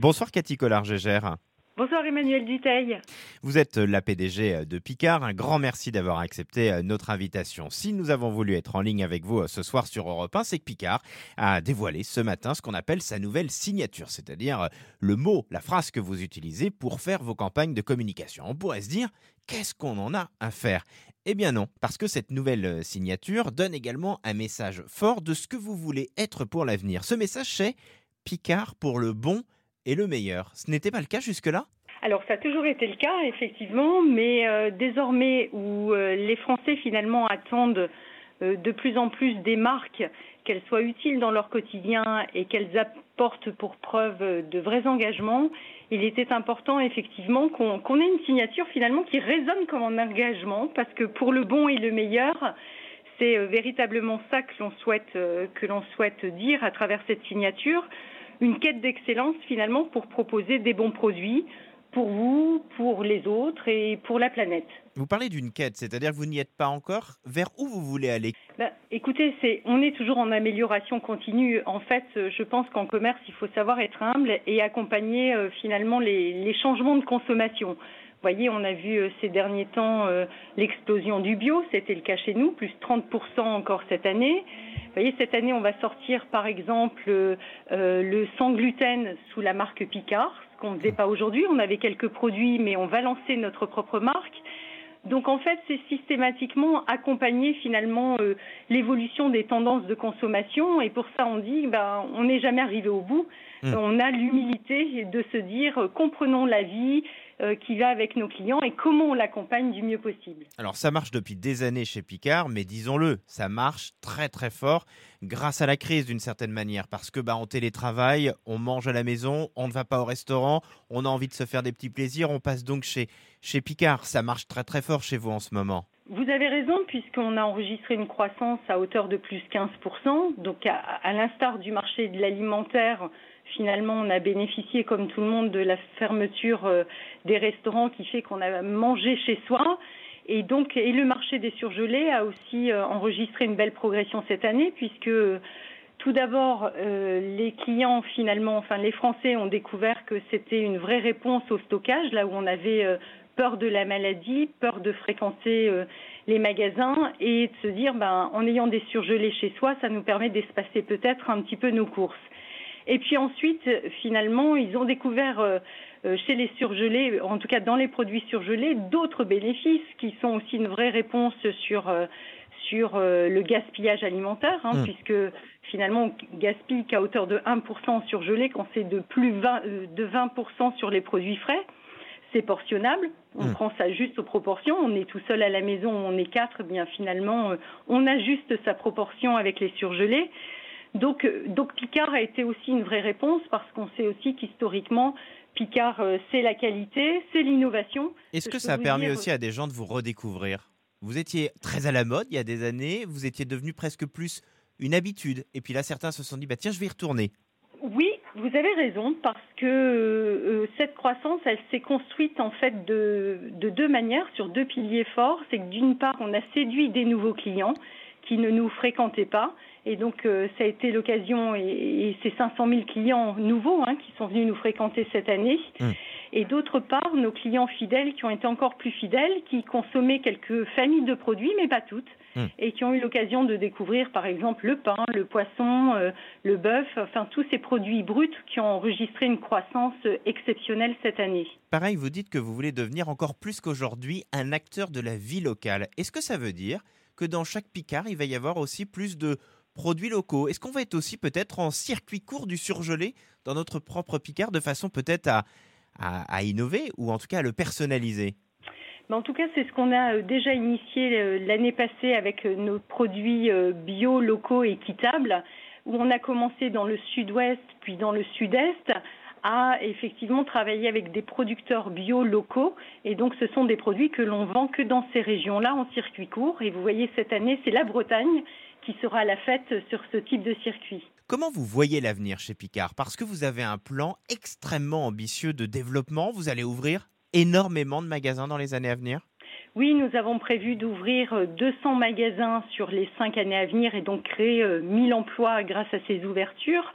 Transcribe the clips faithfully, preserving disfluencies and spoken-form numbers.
Bonsoir Cathy Collard-Gégère. Bonsoir Emmanuel Dutheil. Vous êtes la P D G de Picard. Un grand merci d'avoir accepté notre invitation. Si nous avons voulu être en ligne avec vous ce soir sur Europe un, c'est que Picard a dévoilé ce matin ce qu'on appelle sa nouvelle signature, c'est-à-dire le mot, la phrase que vous utilisez pour faire vos campagnes de communication. On pourrait se dire, qu'est-ce qu'on en a à faire ? Eh bien non, parce que cette nouvelle signature donne également un message fort de ce que vous voulez être pour l'avenir. Ce message, c'est Picard pour le bon et le meilleur. Ce n'était pas le cas jusque-là ? Alors ça a toujours été le cas, effectivement, mais euh, désormais où euh, les Français finalement attendent euh, de plus en plus des marques, qu'elles soient utiles dans leur quotidien et qu'elles apportent pour preuve de vrais engagements, il était important effectivement qu'on, qu'on ait une signature finalement qui résonne comme un engagement, parce que pour le bon et le meilleur, c'est euh, véritablement ça que l'on souhaite, euh, que l'on souhaite dire à travers cette signature. Une quête d'excellence finalement pour proposer des bons produits pour vous, pour les autres et pour la planète. Vous parlez d'une quête, c'est-à-dire que vous n'y êtes pas encore. Vers où vous voulez aller ? Ben, écoutez, c'est, on est toujours en amélioration continue. En fait, je pense qu'en commerce, il faut savoir être humble et accompagner euh, finalement les, les changements de consommation. Vous voyez, on a vu euh, ces derniers temps euh, l'explosion du bio, c'était le cas chez nous, plus trente pour cent encore cette année. Vous voyez, cette année, on va sortir par exemple euh, euh, le sans gluten sous la marque Picard, ce qu'on ne faisait pas aujourd'hui. On avait quelques produits, mais on va lancer notre propre marque. Donc en fait, c'est systématiquement accompagner finalement euh, l'évolution des tendances de consommation. Et pour ça, on dit, ben, on n'est jamais arrivé au bout. Mmh. On a l'humilité de se dire, euh, comprenons la vie euh, qui va avec nos clients et comment on l'accompagne du mieux possible. Alors ça marche depuis des années chez Picard, mais disons-le, ça marche très très fort grâce à la crise d'une certaine manière. Parce que bah, en télétravail, on mange à la maison, on ne va pas au restaurant, on a envie de se faire des petits plaisirs, on passe donc chez, chez Picard. Ça marche très très fort chez vous en ce moment. Vous avez raison, puisqu'on a enregistré une croissance à hauteur de plus quinze pour cent. Donc à, à l'instar du marché de l'alimentaire, finalement, on a bénéficié, comme tout le monde, de la fermeture euh, des restaurants qui fait qu'on a mangé chez soi. Et donc, et le marché des surgelés a aussi euh, enregistré une belle progression cette année, puisque euh, tout d'abord, euh, les clients, finalement, enfin les Français ont découvert que c'était une vraie réponse au stockage, là où on avait euh, peur de la maladie, peur de fréquenter euh, les magasins et de se dire, ben, en ayant des surgelés chez soi, ça nous permet d'espacer peut-être un petit peu nos courses. Et puis ensuite, finalement, ils ont découvert euh, chez les surgelés, en tout cas dans les produits surgelés, d'autres bénéfices qui sont aussi une vraie réponse sur, euh, sur euh, le gaspillage alimentaire, hein, mmh. puisque finalement, on gaspille qu'à hauteur de un pour cent en surgelé quand c'est de plus vingt, euh, de vingt pour cent sur les produits frais. C'est portionnable, on mmh. prend ça juste aux proportions, on est tout seul à la maison, on est quatre, bien finalement, euh, on ajuste sa proportion avec les surgelés. Donc, donc Picard a été aussi une vraie réponse parce qu'on sait aussi qu'historiquement, Picard, euh, c'est la qualité, c'est l'innovation. Est-ce que, que ça a permis dire... aussi à des gens de vous redécouvrir ? Vous étiez très à la mode il y a des années, vous étiez devenu presque plus une habitude. Et puis là, certains se sont dit, bah, tiens, je vais y retourner. Oui, vous avez raison, parce que euh, cette croissance, elle s'est construite en fait de, de deux manières, sur deux piliers forts. C'est que d'une part, on a séduit des nouveaux clients qui ne nous fréquentaient pas. Et donc, euh, ça a été l'occasion, et, et ces cinq cent mille clients nouveaux hein, qui sont venus nous fréquenter cette année. Mmh. Et d'autre part, nos clients fidèles qui ont été encore plus fidèles, qui consommaient quelques familles de produits, mais pas toutes, mmh. et qui ont eu l'occasion de découvrir, par exemple, le pain, le poisson, euh, le bœuf, enfin, tous ces produits bruts qui ont enregistré une croissance exceptionnelle cette année. Pareil, vous dites que vous voulez devenir encore plus qu'aujourd'hui un acteur de la vie locale. Est-ce que ça veut dire que dans chaque Picard, il va y avoir aussi plus de produits locaux? Est-ce qu'on va être aussi peut-être en circuit court du surgelé dans notre propre Picard de façon peut-être à, à, à innover ou en tout cas à le personnaliser? Mais en tout cas, c'est ce qu'on a déjà initié l'année passée avec nos produits bio, locaux et équitables, où on a commencé dans le sud-ouest puis dans le sud-est à effectivement travailler avec des producteurs bio locaux. Et donc, ce sont des produits que l'on vend que dans ces régions-là en circuit court. Et vous voyez, cette année, c'est la Bretagne qui sera à la fête sur ce type de circuit. Comment vous voyez l'avenir chez Picard ? Parce que vous avez un plan extrêmement ambitieux de développement. Vous allez ouvrir énormément de magasins dans les années à venir ? Oui, nous avons prévu d'ouvrir deux cents magasins sur les cinq années à venir et donc créer mille emplois grâce à ces ouvertures.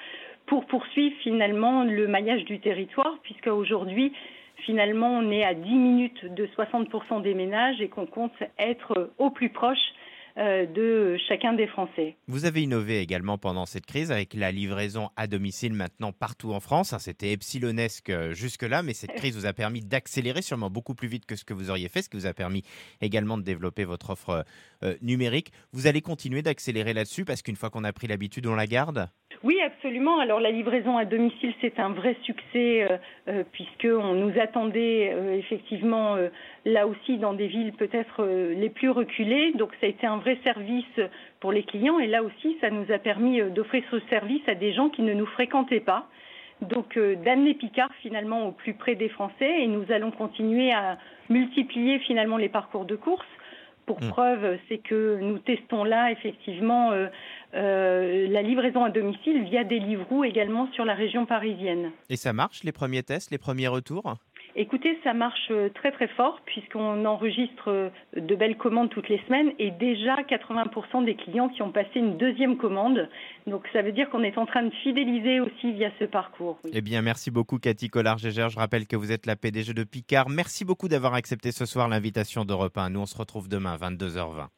pour poursuivre finalement le maillage du territoire, puisqu'à aujourd'hui, finalement, on est à dix minutes de soixante pour cent des ménages et qu'on compte être au plus proche euh, de chacun des Français. Vous avez innové également pendant cette crise avec la livraison à domicile maintenant partout en France. C'était epsilonesque jusque-là, mais cette crise vous a permis d'accélérer sûrement beaucoup plus vite que ce que vous auriez fait, ce qui vous a permis également de développer votre offre euh, numérique. Vous allez continuer d'accélérer là-dessus parce qu'une fois qu'on a pris l'habitude, on la garde ? Oui, absolument. Alors la livraison à domicile, c'est un vrai succès euh, euh, puisqu'on nous attendait euh, effectivement euh, là aussi dans des villes peut-être euh, les plus reculées. Donc ça a été un vrai service pour les clients et là aussi, ça nous a permis euh, d'offrir ce service à des gens qui ne nous fréquentaient pas. Donc euh, d'amener Picard finalement au plus près des Français et nous allons continuer à multiplier finalement les parcours de course. Pour mmh. preuve, c'est que nous testons là effectivement euh, euh, la livraison à domicile via des Deliveroo également sur la région parisienne. Et ça marche, les premiers tests, les premiers retours ? Écoutez, ça marche très très fort puisqu'on enregistre de belles commandes toutes les semaines et déjà quatre-vingts pour cent des clients qui ont passé une deuxième commande. Donc ça veut dire qu'on est en train de fidéliser aussi via ce parcours. Oui. Eh bien, merci beaucoup Cathy Collard-Gégère. Je rappelle que vous êtes la P D G de Picard. Merci beaucoup d'avoir accepté ce soir l'invitation d'Europe un. Nous, on se retrouve demain, vingt-deux heures vingt.